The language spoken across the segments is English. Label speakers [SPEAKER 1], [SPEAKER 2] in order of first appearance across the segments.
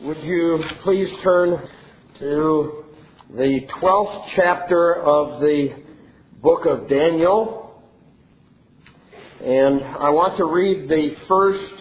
[SPEAKER 1] Would you please turn to the 12th chapter of the book of Daniel. And I want to read the first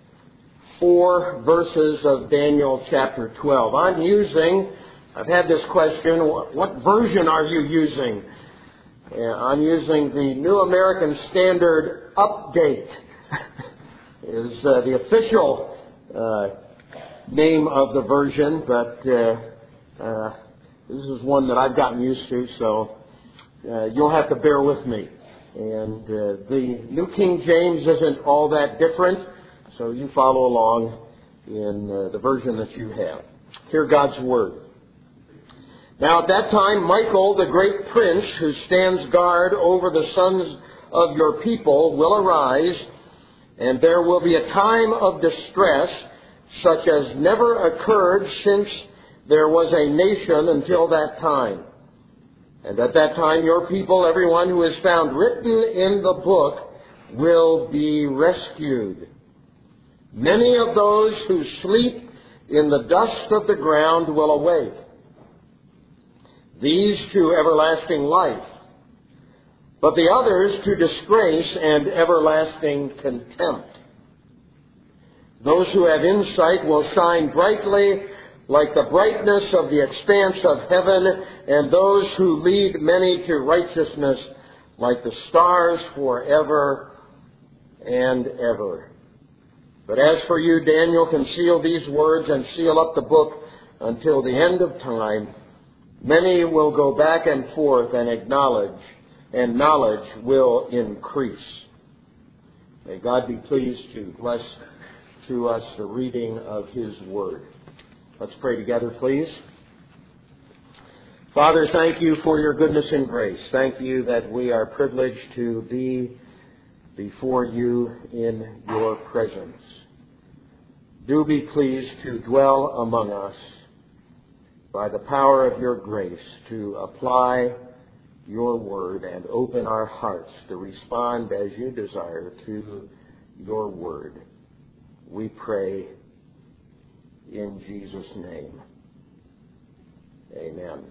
[SPEAKER 1] 4 verses of Daniel chapter 12. I've had this question, what version are you using? I'm using the New American Standard Update. is the official name of the version, but this is one that I've gotten used to, so you'll have to bear with me. And the New King James isn't all that different, so you follow along in the version that you have. Hear God's Word. Now at that time, Michael, the great prince who stands guard over the sons of your people, will arise, and there will be a time of distress such as never occurred since there was a nation until that time. And at that time your people, everyone who is found written in the book, will be rescued. Many of those who sleep in the dust of the ground will awake. These to everlasting life, but the others to disgrace and everlasting contempt. Those who have insight will shine brightly like the brightness of the expanse of heaven, and those who lead many to righteousness like the stars forever and ever. But as for you, Daniel, conceal these words and seal up the book until the end of time. Many will go back and forth and acknowledge, and knowledge will increase. May God be pleased to bless to us the reading of His Word. Let's pray together, please. Father, thank you for your goodness and grace. Thank you that we are privileged to be before you in your presence. Do be pleased to dwell among us by the power of your grace to apply your word and open our hearts to respond as you desire to your word. We pray in Jesus' name. Amen.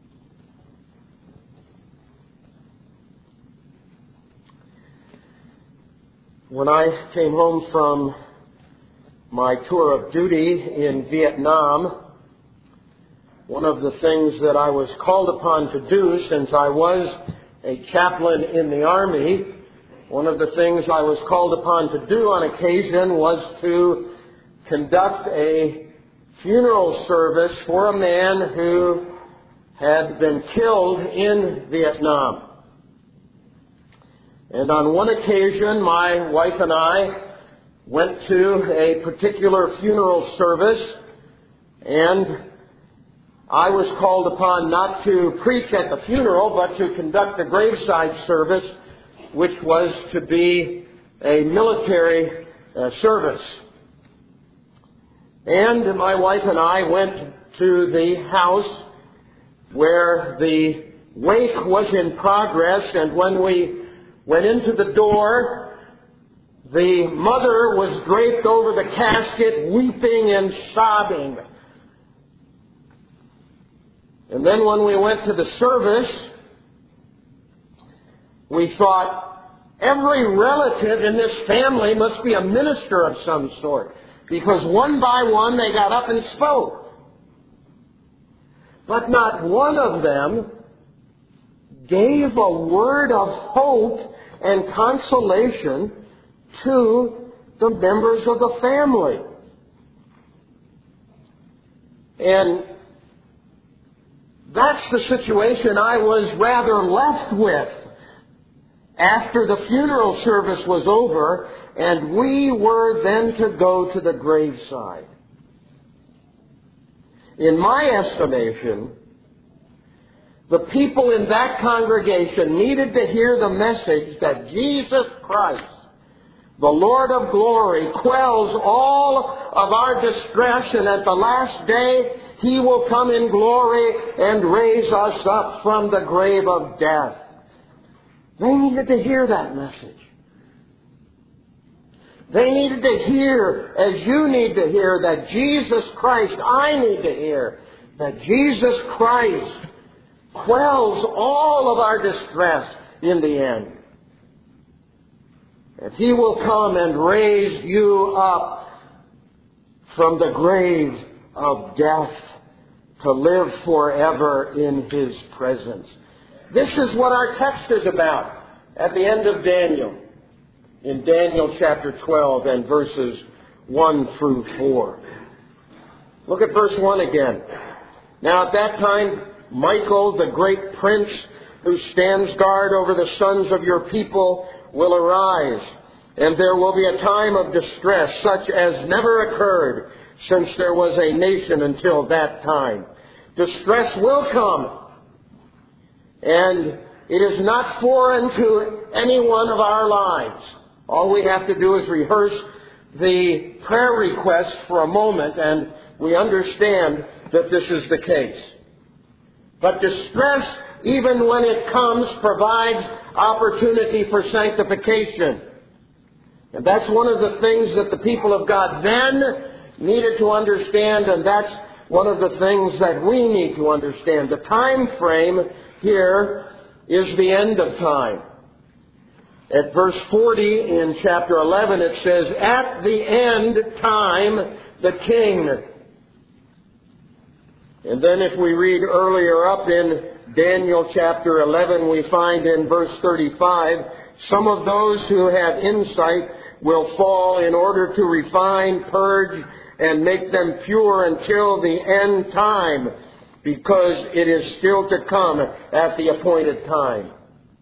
[SPEAKER 1] When I came home from my tour of duty in Vietnam, one of the things that I was called upon to do, since I was a chaplain in the Army, one of the things I was called upon to do on occasion was to conduct a funeral service for a man who had been killed in Vietnam. And on one occasion, my wife and I went to a particular funeral service, and I was called upon not to preach at the funeral, but to conduct a graveside service, which was to be a military service. And my wife and I went to the house where the wake was in progress, and when we went into the door, the mother was draped over the casket, weeping and sobbing. And then when we went to the service, we thought, every relative in this family must be a minister of some sort, because one by one they got up and spoke. But not one of them gave a word of hope and consolation to the members of the family. And that's the situation I was rather left with after the funeral service was over, and we were then to go to the graveside. In my estimation, the people in that congregation needed to hear the message that Jesus Christ, the Lord of glory, quells all of our distress, and at the last day He will come in glory and raise us up from the grave of death. They needed to hear that message. They needed to hear, as you need to hear, that Jesus Christ, I need to hear, that Jesus Christ quells all of our distress in the end. That He will come and raise you up from the grave of death to live forever in His presence. This is what our text is about at the end of Daniel. In Daniel chapter 12 and verses 1 through 4. Look at verse 1 again. Now at that time, Michael, the great prince who stands guard over the sons of your people, will arise, and there will be a time of distress such as never occurred since there was a nation until that time. Distress will come, and it is not foreign to any one of our lives. All we have to do is rehearse the prayer request for a moment, and we understand that this is the case. But distress, even when it comes, provides opportunity for sanctification. And that's one of the things that the people of God then needed to understand, and that's one of the things that we need to understand. The time frame here is the end of time. At verse 40 in chapter 11 it says, at the end time, the king. And then if we read earlier up in Daniel chapter 11, we find in verse 35, some of those who have insight will fall in order to refine, purge, and make them pure until the end time, because it is still to come at the appointed time.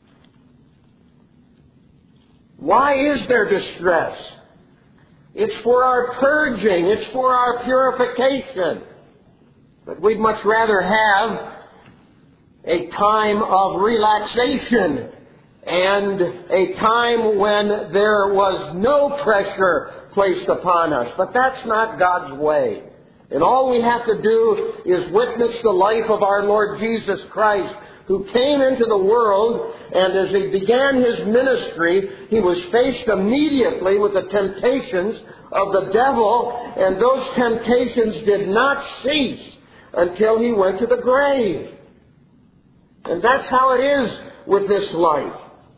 [SPEAKER 1] Why is there distress? It's for our purging. It's for our purification. But we'd much rather have a time of relaxation and a time when there was no pressure placed upon us. But that's not God's way. And all we have to do is witness the life of our Lord Jesus Christ, who came into the world, and as He began His ministry, He was faced immediately with the temptations of the devil, and those temptations did not cease until He went to the grave. And that's how it is with this life.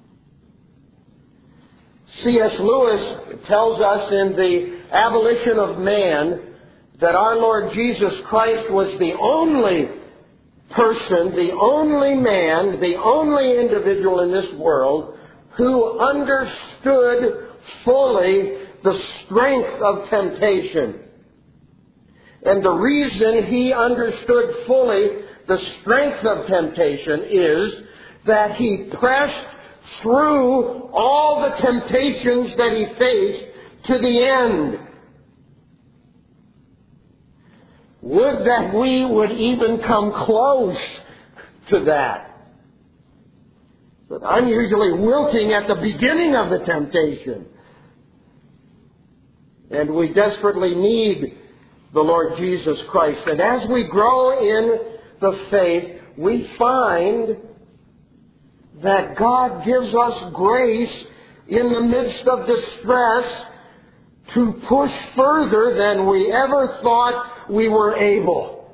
[SPEAKER 1] C.S. Lewis tells us in The Abolition of Man that our Lord Jesus Christ was the only person, the only man, the only individual in this world who understood fully the strength of temptation. And the reason He understood fully the strength of temptation is that He pressed through all the temptations that He faced to the end. Would that we would even come close to that. But I'm usually wilting at the beginning of the temptation. And we desperately need the Lord Jesus Christ. And as we grow in the faith, we find that God gives us grace in the midst of distress to push further than we ever thought we were able.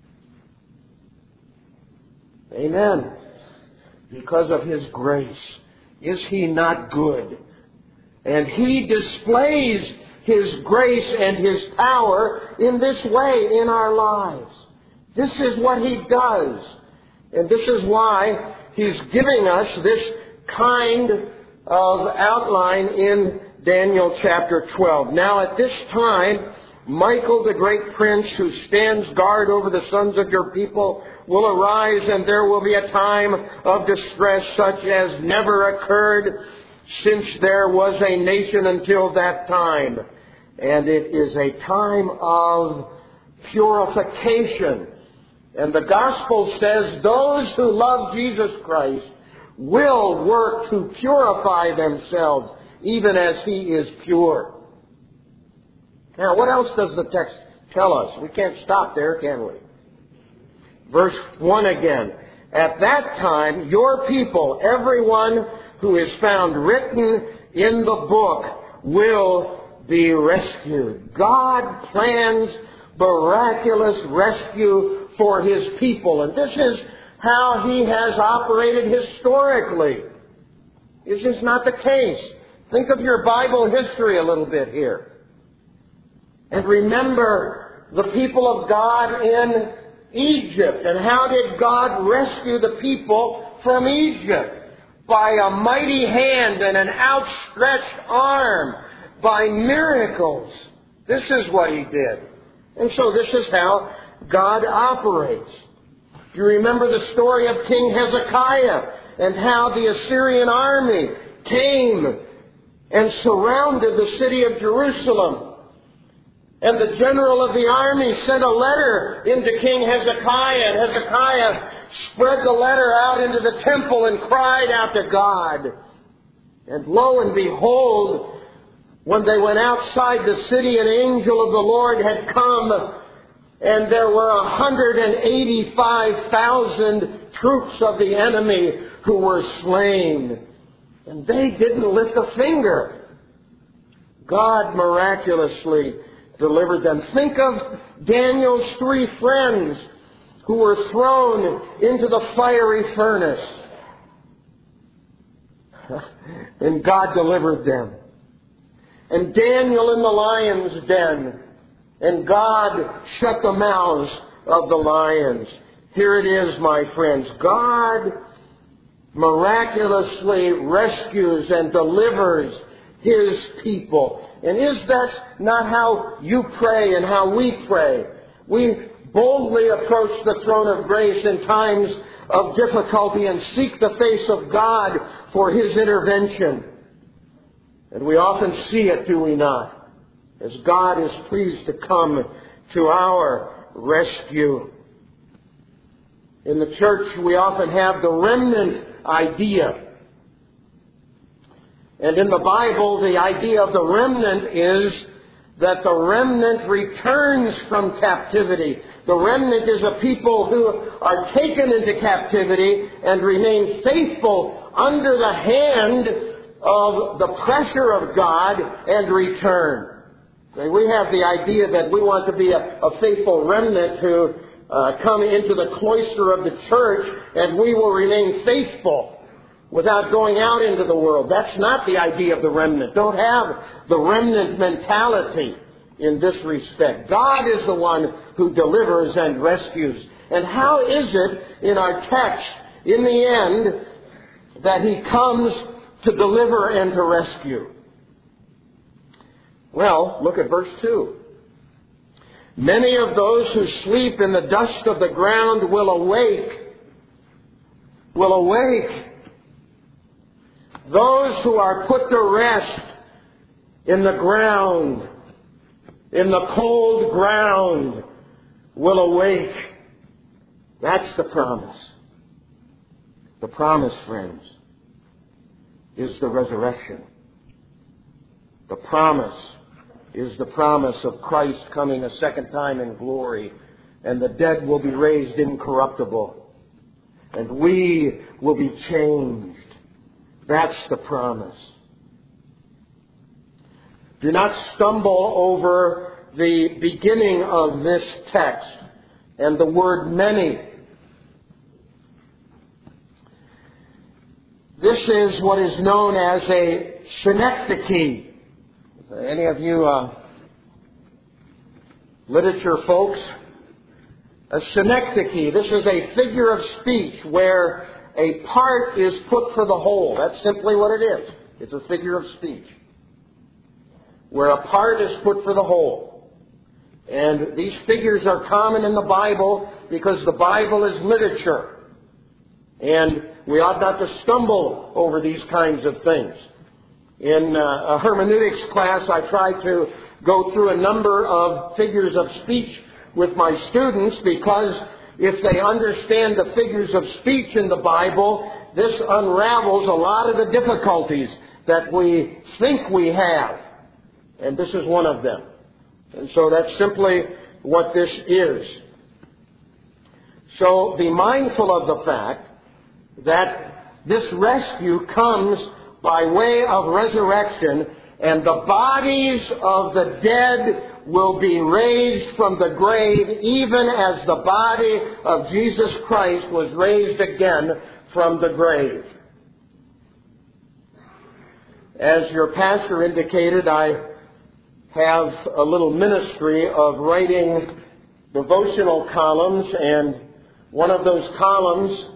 [SPEAKER 1] Amen. Because of His grace. Is He not good? And He displays His grace and His power in this way in our lives. This is what He does. And this is why He's giving us this kind of outline in Daniel chapter 12. Now at this time, Michael, the great prince who stands guard over the sons of your people, will arise, and there will be a time of distress such as never occurred since there was a nation until that time. And it is a time of purification. And the gospel says those who love Jesus Christ will work to purify themselves, even as He is pure. Now, what else does the text tell us? We can't stop there, can we? Verse 1 again. At that time, your people, everyone who is found written in the book, will be rescued. God plans miraculous rescue for His people. And this is how He has operated historically. Is this not the case? Think of your Bible history a little bit here. And remember the people of God in Egypt. And how did God rescue the people from Egypt? By a mighty hand and an outstretched arm. By miracles. This is what He did. And so this is how God operates. Do you remember the story of King Hezekiah and how the Assyrian army came and surrounded the city of Jerusalem? And the general of the army sent a letter into King Hezekiah, and Hezekiah spread the letter out into the temple and cried out to God. And lo and behold, when they went outside the city, an angel of the Lord had come, and there were 185,000 troops of the enemy who were slain. And they didn't lift a finger. God miraculously delivered them. Think of Daniel's 3 friends who were thrown into the fiery furnace. And God delivered them. And Daniel in the lion's den. And God shut the mouths of the lions. Here it is, my friends. God miraculously rescues and delivers His people. And is that not how you pray and how we pray? We boldly approach the throne of grace in times of difficulty and seek the face of God for His intervention. And we often see it, do we not? As God is pleased to come to our rescue. In the church, we often have the remnant idea. And in the Bible, the idea of the remnant is that the remnant returns from captivity. The remnant is a people who are taken into captivity and remain faithful under the hand of the pressure of God and return. We have the idea that we want to be a faithful remnant who come into the cloister of the church, and we will remain faithful without going out into the world. That's not the idea of the remnant. Don't have the remnant mentality in this respect. God is the one who delivers and rescues. And how is it in our text, in the end, that He comes to deliver and to rescue? Well, look at verse 2. Many of those who sleep in the dust of the ground will awake. Will awake. Those who are put to rest in the ground, in the cold ground, will awake. That's the promise. The promise, friends, is the resurrection. The promise is the promise of Christ coming a second time in glory, and the dead will be raised incorruptible, and we will be changed. That's the promise. Do not stumble over the beginning of this text and the word many. This is what is known as a synecdoche. Any of you literature folks? A synecdoche. This is a figure of speech where a part is put for the whole. That's simply what it is. It's a figure of speech where a part is put for the whole. And these figures are common in the Bible because the Bible is literature. And we ought not to stumble over these kinds of things. In a hermeneutics class, I try to go through a number of figures of speech with my students because if they understand the figures of speech in the Bible, this unravels a lot of the difficulties that we think we have. And this is one of them. And so that's simply what this is. So be mindful of the fact that this rescue comes by way of resurrection, and the bodies of the dead will be raised from the grave, even as the body of Jesus Christ was raised again from the grave. As your pastor indicated, I have a little ministry of writing devotional columns, and one of those columns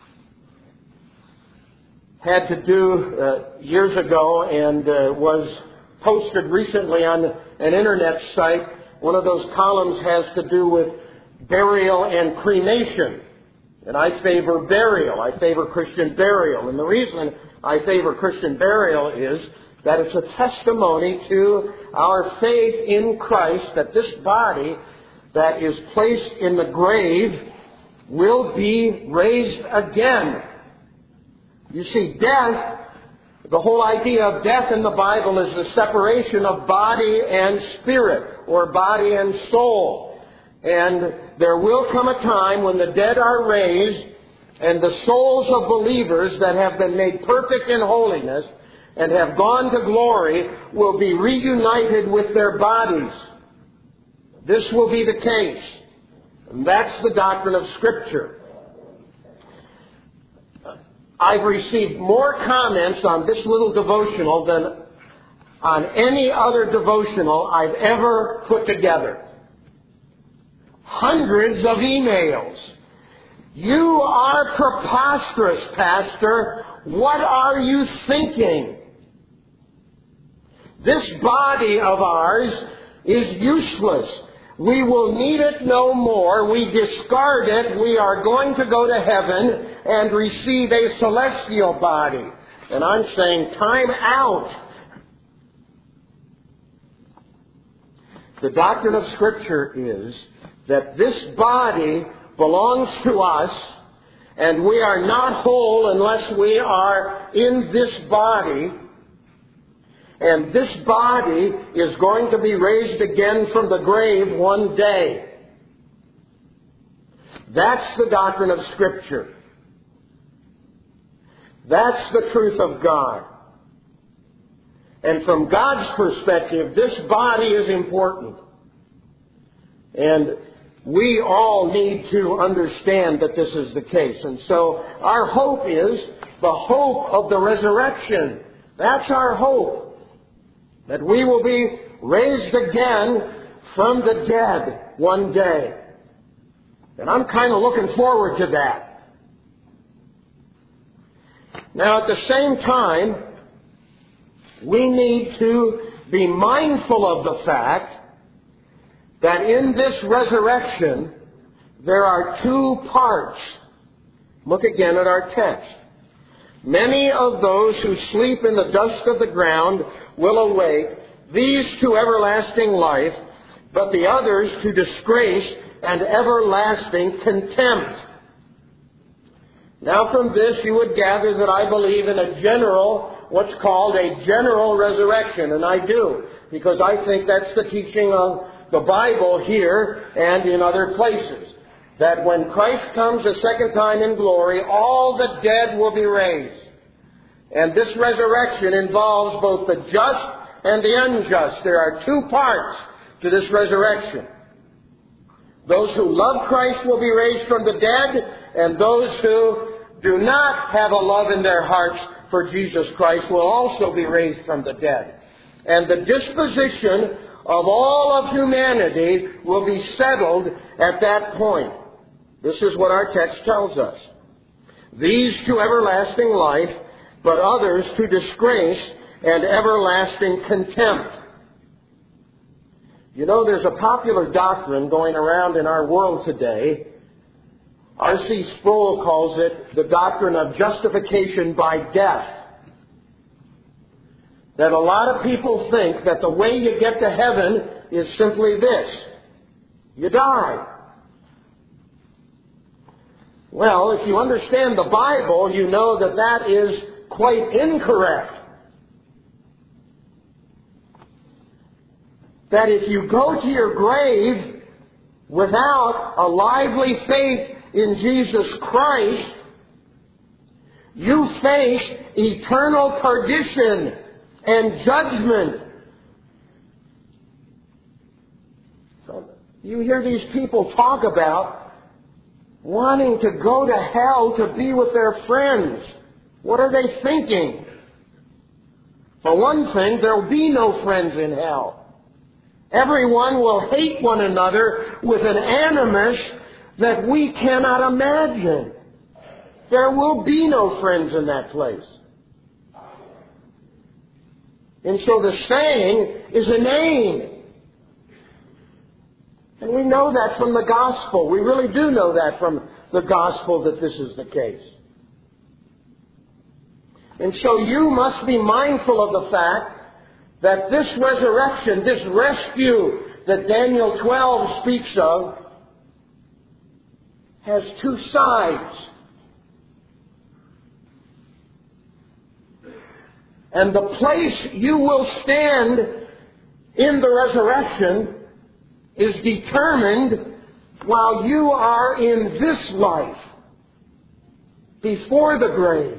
[SPEAKER 1] had to do years ago and was posted recently on an internet site. One of those columns has to do with burial and cremation. And I favor burial. I favor Christian burial. And the reason I favor Christian burial is that it's a testimony to our faith in Christ that this body that is placed in the grave will be raised again. You see, death, the whole idea of death in the Bible is the separation of body and spirit, or body and soul. And there will come a time when the dead are raised, and the souls of believers that have been made perfect in holiness and have gone to glory will be reunited with their bodies. This will be the case. And that's the doctrine of Scripture. I've received more comments on this little devotional than on any other devotional I've ever put together. Hundreds of emails. You are preposterous, Pastor. What are you thinking? This body of ours is useless. We will need it no more. We discard it. We are going to go to heaven and receive a celestial body. And I'm saying, time out. The doctrine of Scripture is that this body belongs to us, and we are not whole unless we are in this body. And this body is going to be raised again from the grave one day. That's the doctrine of Scripture. That's the truth of God. And from God's perspective, this body is important. And we all need to understand that this is the case. And so our hope is the hope of the resurrection. That's our hope. That we will be raised again from the dead one day. And I'm kind of looking forward to that. Now, at the same time, we need to be mindful of the fact that in this resurrection, there are two parts. Look again at our text. Many of those who sleep in the dust of the ground will awake, these to everlasting life, but the others to disgrace and everlasting contempt. Now from this you would gather that I believe in a general, what's called a general resurrection. And I do, because I think that's the teaching of the Bible here and in other places. That when Christ comes a second time in glory, all the dead will be raised. And this resurrection involves both the just and the unjust. There are two parts to this resurrection. Those who love Christ will be raised from the dead, and those who do not have a love in their hearts for Jesus Christ will also be raised from the dead. And the disposition of all of humanity will be settled at that point. This is what our text tells us. These to everlasting life, but others to disgrace and everlasting contempt. You know, there's a popular doctrine going around in our world today. R.C. Sproul calls it the doctrine of justification by death. That a lot of people think that the way you get to heaven is simply this. You die. Well, if you understand the Bible, you know that that is quite incorrect. That if you go to your grave without a lively faith in Jesus Christ, you face eternal perdition and judgment You hear these people talk about wanting to go to hell to be with their friends. What are they thinking? For one thing, there will be no friends in hell. Everyone will hate one another with an animus that we cannot imagine. There will be no friends in that place. And so the saying is a name. And we know that from the gospel. We really do know that from the gospel that this is the case. And so you must be mindful of the fact that this resurrection, this rescue that Daniel 12 speaks of, has two sides. And the place you will stand in the resurrection is determined while you are in this life, before the grave.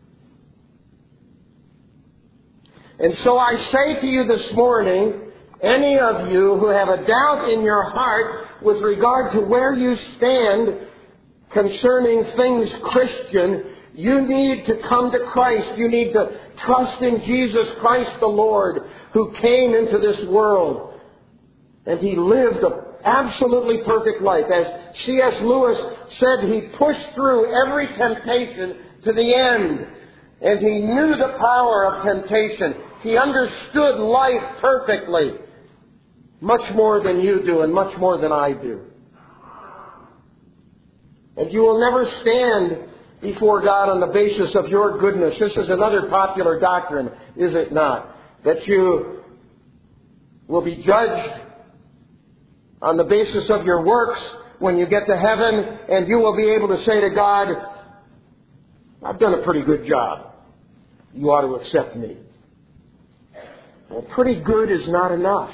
[SPEAKER 1] And so I say to you this morning, any of you who have a doubt in your heart with regard to where you stand concerning things Christian, you need to come to Christ. You need to trust in Jesus Christ the Lord, who came into this world. And He lived an absolutely perfect life. As C.S. Lewis said, He pushed through every temptation to the end. And He knew the power of temptation. He understood life perfectly. Much more than you do and much more than I do. And you will never stand before God on the basis of your goodness. This is another popular doctrine, is it not? That you will be judged on the basis of your works when you get to heaven, and you will be able to say to God, I've done a pretty good job. You ought to accept me. Well, pretty good is not enough.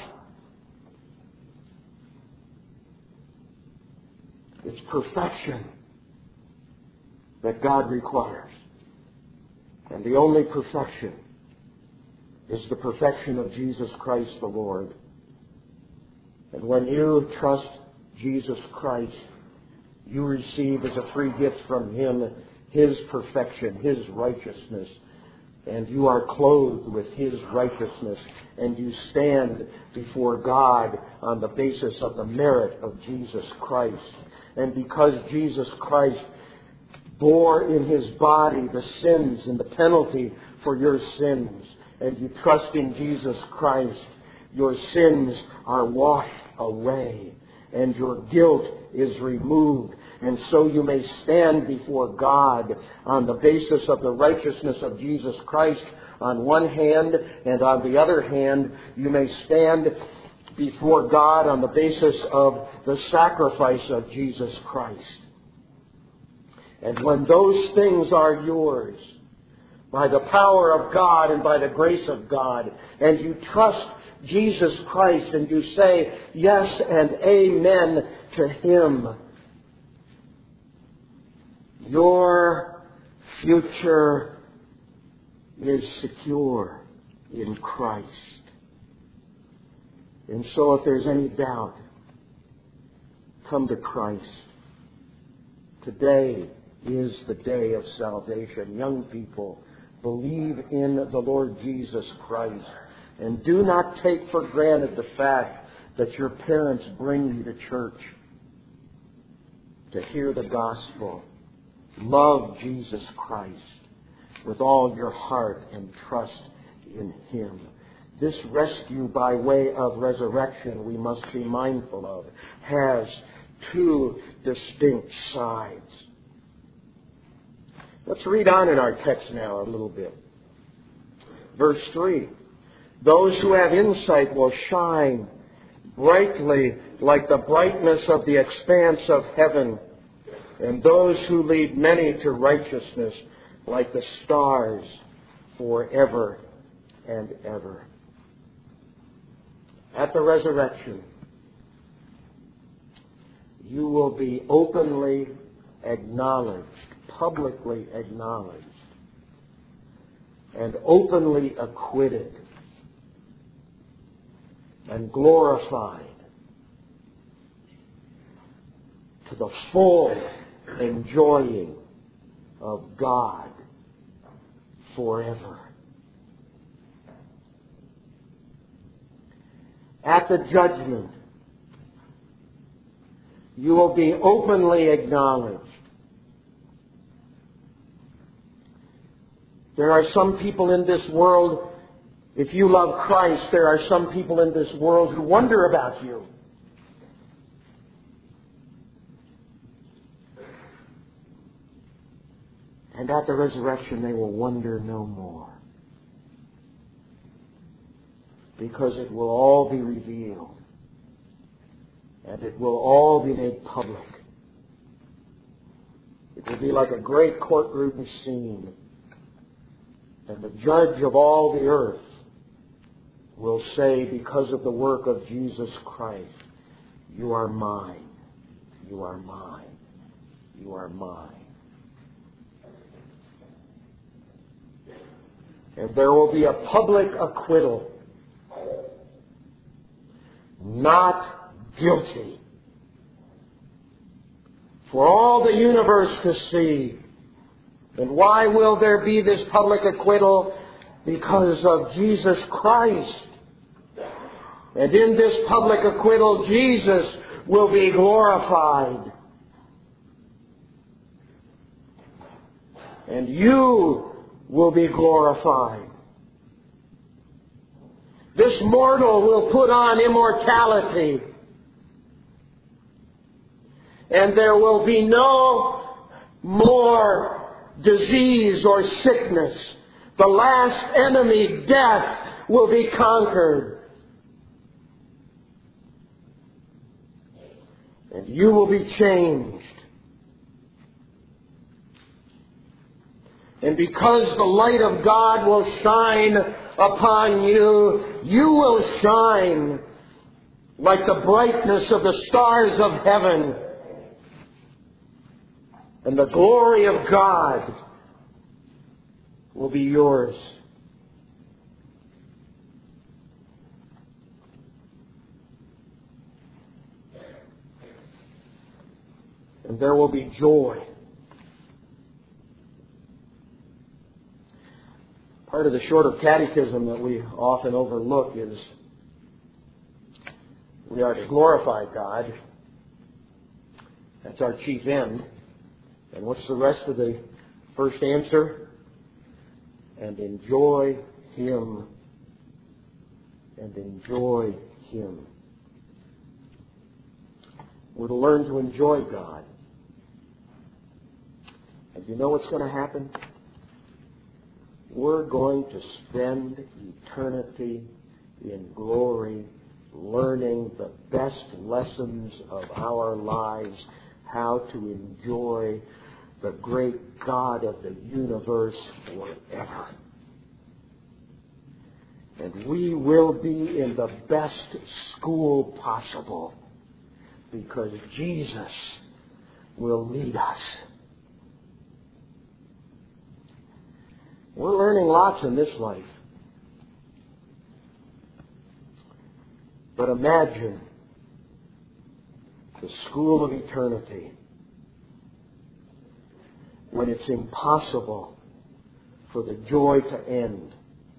[SPEAKER 1] It's perfection that God requires. And the only perfection is the perfection of Jesus Christ the Lord. And when you trust Jesus Christ, you receive as a free gift from Him His perfection, His righteousness. And you are clothed with His righteousness. And you stand before God on the basis of the merit of Jesus Christ. And because Jesus Christ bore in His body the sins and the penalty for your sins, and you trust in Jesus Christ, your sins are washed away and your guilt is removed. And so you may stand before God on the basis of the righteousness of Jesus Christ on one hand, and on the other hand, you may stand before God on the basis of the sacrifice of Jesus Christ. And when those things are yours, by the power of God and by the grace of God, and you trust Jesus Christ and you say yes and amen to Him, your future is secure in Christ. And so if there's any doubt, come to Christ. Today is the day of salvation. Young people, believe in the Lord Jesus Christ. And do not take for granted the fact that your parents bring you to church to hear the gospel. Love Jesus Christ with all your heart and trust in Him. This rescue by way of resurrection, we must be mindful of, has two distinct sides. Let's read on in our text now a little bit. Verse 3. Those who have insight will shine brightly like the brightness of the expanse of heaven, and those who lead many to righteousness like the stars forever and ever. At the resurrection, you will be openly acknowledged, publicly acknowledged, and openly acquitted and glorified to the full enjoying of God forever. At the judgment, you will be openly acknowledged. There are some people in this world, if you love Christ, there are some people in this world who wonder about you. And at the resurrection, they will wonder no more. Because it will all be revealed. And it will all be made public. It will be like a great courtroom scene. And the judge of all the earth will say, because of the work of Jesus Christ, you are mine. You are mine. You are mine. And there will be a public acquittal. Not guilty. For all the universe to see. And why will there be this public acquittal? Because of Jesus Christ. And in this public acquittal, Jesus will be glorified. And you will be glorified. This mortal will put on immortality. And there will be no more disease or sickness. The last enemy, death, will be conquered. And you will be changed. And because the light of God will shine upon you, you will shine like the brightness of the stars of heaven. And the glory of God will be yours. And there will be joy. Part of the shorter catechism that we often overlook is we are to glorify God. That's our chief end. And what's the rest of the first answer? And enjoy Him. And enjoy Him. We're to learn to enjoy God. And you know what's going to happen? We're going to spend eternity in glory, learning the best lessons of our lives, how to enjoy the great God of the universe forever. And we will be in the best school possible because Jesus will lead us. We're learning lots in this life. But imagine the school of eternity when it's impossible for the joy to end.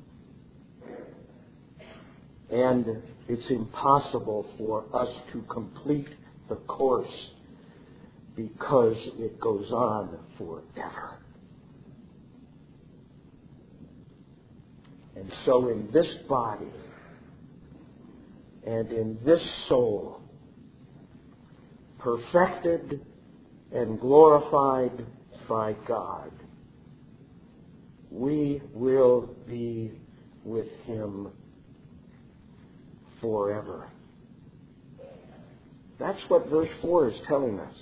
[SPEAKER 1] And it's impossible for us to complete the course because it goes on forever. And so in this body and in this soul, perfected and glorified by God, we will be with Him forever. That's what verse 4 is telling us.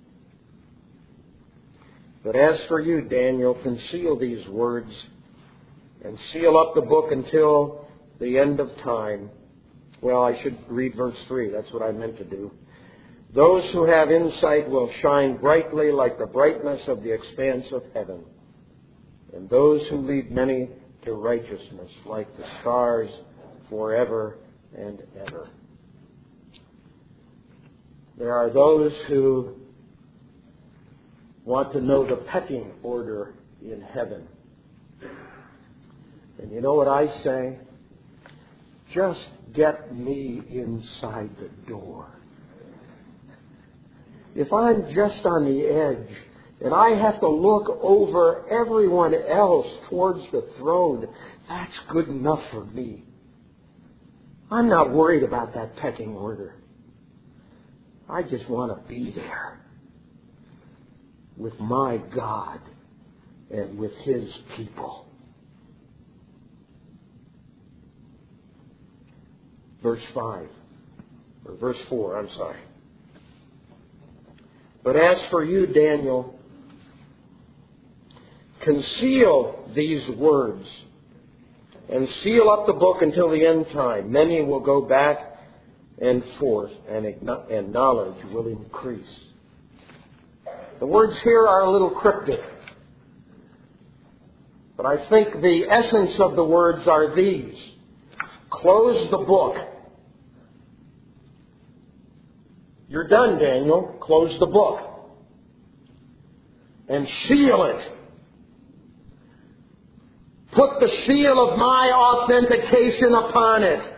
[SPEAKER 1] But as for you, Daniel, conceal these words and seal up the book until the end of time. Well, I should read verse 3. That's what I meant to do. Those who have insight will shine brightly like the brightness of the expanse of heaven. And those who lead many to righteousness like the stars forever and ever. There are those who want to know the pecking order in heaven. And you know what I say? Just get me inside the door. If I'm just on the edge and I have to look over everyone else towards the throne, that's good enough for me. I'm not worried about that pecking order. I just want to be there with my God and with His people. Verse 4, I'm sorry. But as for you, Daniel, conceal these words and seal up the book until the end time. Many will go back and forth, and knowledge will increase. The words here are a little cryptic, but I think the essence of the words are these. Close the book. You're done, Daniel. Close the book. And seal it. Put the seal of my authentication upon it.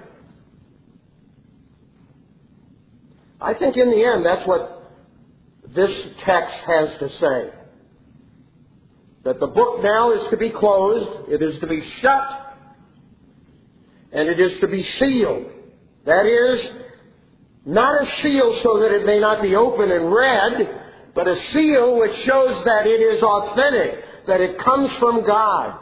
[SPEAKER 1] I think in the end that's what this text has to say. That the book now is to be closed, it is to be shut, and it is to be sealed. That is, not a seal so that it may not be opened and read, but a seal which shows that it is authentic, that it comes from God.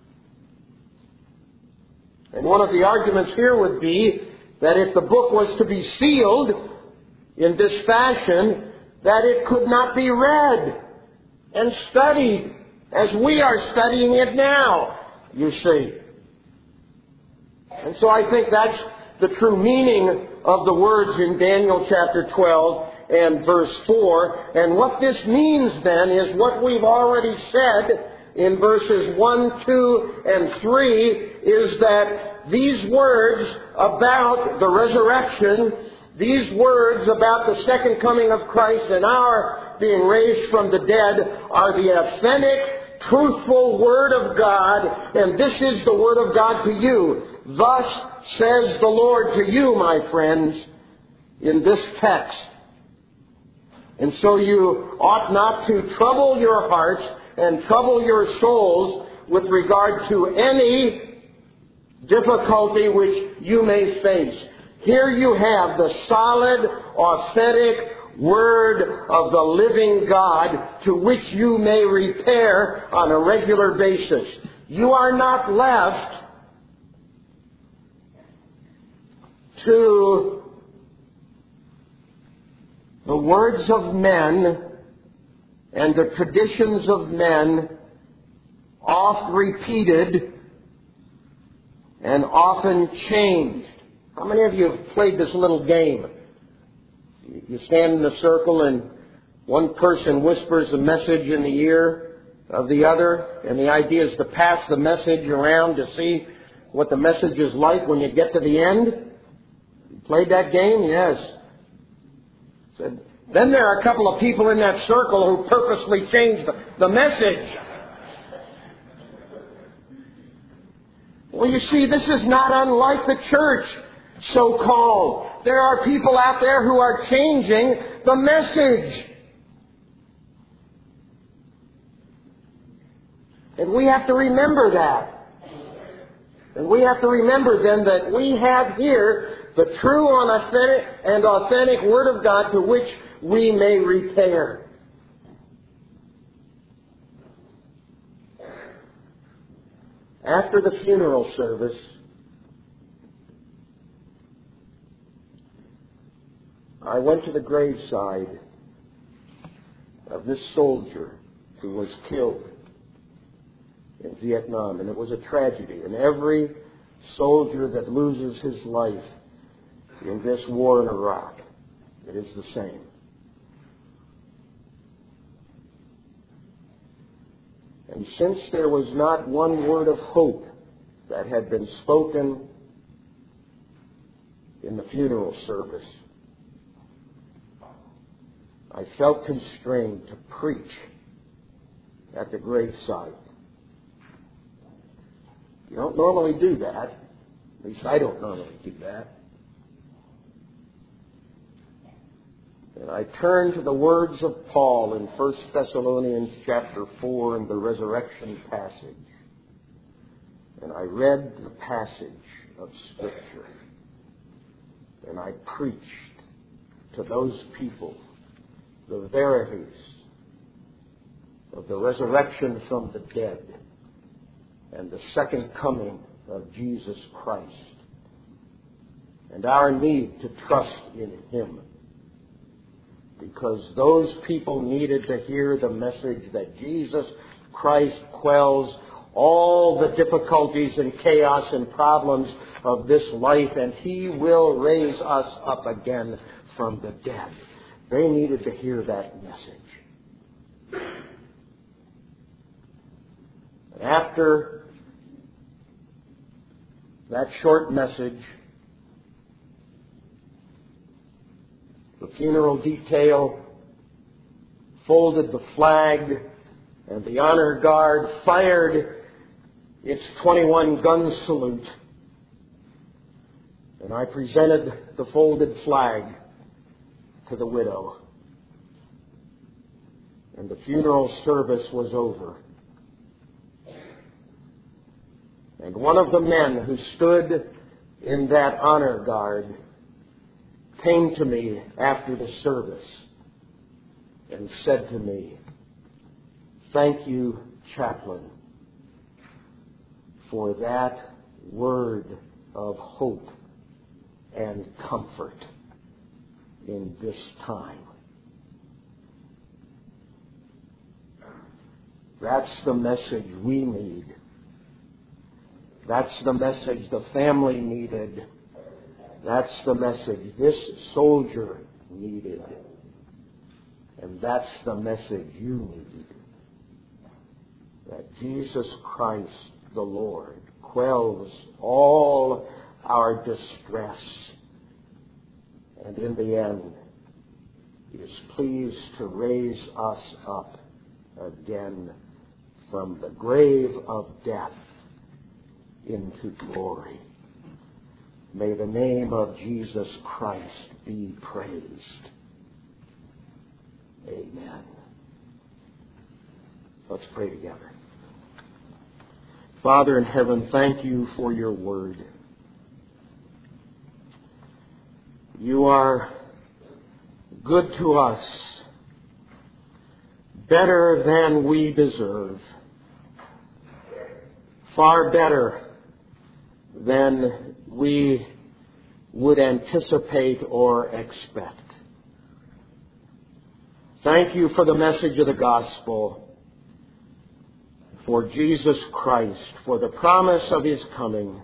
[SPEAKER 1] And one of the arguments here would be that if the book was to be sealed in this fashion, that it could not be read and studied as we are studying it now, you see. And so I think that's the true meaning of the words in Daniel chapter 12 and verse 4. And what this means then is what we've already said in verses 1, 2, and 3, is that these words about the resurrection, these words about the second coming of Christ and our being raised from the dead are the authentic, truthful Word of God, and this is the Word of God to you. Thus says the Lord to you, my friends, in this text. And so you ought not to trouble your hearts and trouble your souls with regard to any difficulty which you may face. Here you have the solid, authentic Word of the living God to which you may repair on a regular basis. You are not left to the words of men and the traditions of men, oft repeated and often changed. How many of you have played this little game? You stand in a circle and one person whispers a message in the ear of the other, and the idea is to pass the message around to see what the message is like when you get to the end. You played that game? Yes. Then there are a couple of people in that circle who purposely changed the message. Well, you see, this is not unlike the church, so-called. There are people out there who are changing the message. And we have to remember that. And we have to remember then that we have here the true and authentic Word of God to which we may repair. After the funeral service, I went to the graveside of this soldier who was killed in Vietnam, and it was a tragedy. And every soldier that loses his life in this war in Iraq, it is the same. And since there was not one word of hope that had been spoken in the funeral service, I felt constrained to preach at the graveside. You don't normally do that. At least I don't normally do that. And I turn to the words of Paul in 1 Thessalonians chapter 4 in the resurrection passage. And I read the passage of Scripture. And I preached to those people the verities of the resurrection from the dead and the second coming of Jesus Christ and our need to trust in Him. Because those people needed to hear the message that Jesus Christ quells all the difficulties and chaos and problems of this life, and He will raise us up again from the dead. They needed to hear that message. And after that short message, the funeral detail folded the flag, and the honor guard fired its 21-gun salute. And I presented the folded flag to the widow. And the funeral service was over. And one of the men who stood in that honor guard came to me after the service and said to me, "Thank you, chaplain, for that word of hope and comfort in this time." That's the message we need. That's the message the family needed. That's the message this soldier needed. And that's the message you need. That Jesus Christ, the Lord, quells all our distress. And in the end, He is pleased to raise us up again from the grave of death into glory. May the name of Jesus Christ be praised. Amen. Let's pray together. Father in heaven, thank you for your word. You are good to us, better than we deserve, far better than we would anticipate or expect. Thank you for the message of the gospel, for Jesus Christ, for the promise of His coming,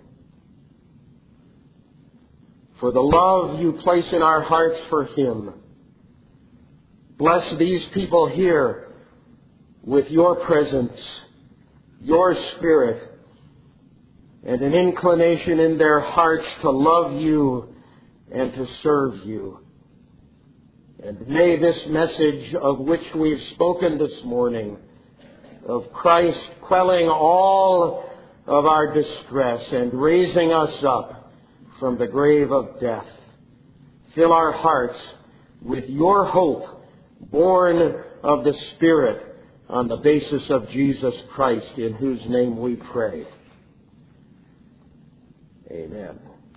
[SPEAKER 1] for the love you place in our hearts for Him. Bless these people here with your presence, your Spirit, and an inclination in their hearts to love you and to serve you. And may this message of which we've spoken this morning, of Christ quelling all of our distress and raising us up from the grave of death, fill our hearts with your hope, born of the Spirit, on the basis of Jesus Christ, in whose name we pray. Amen.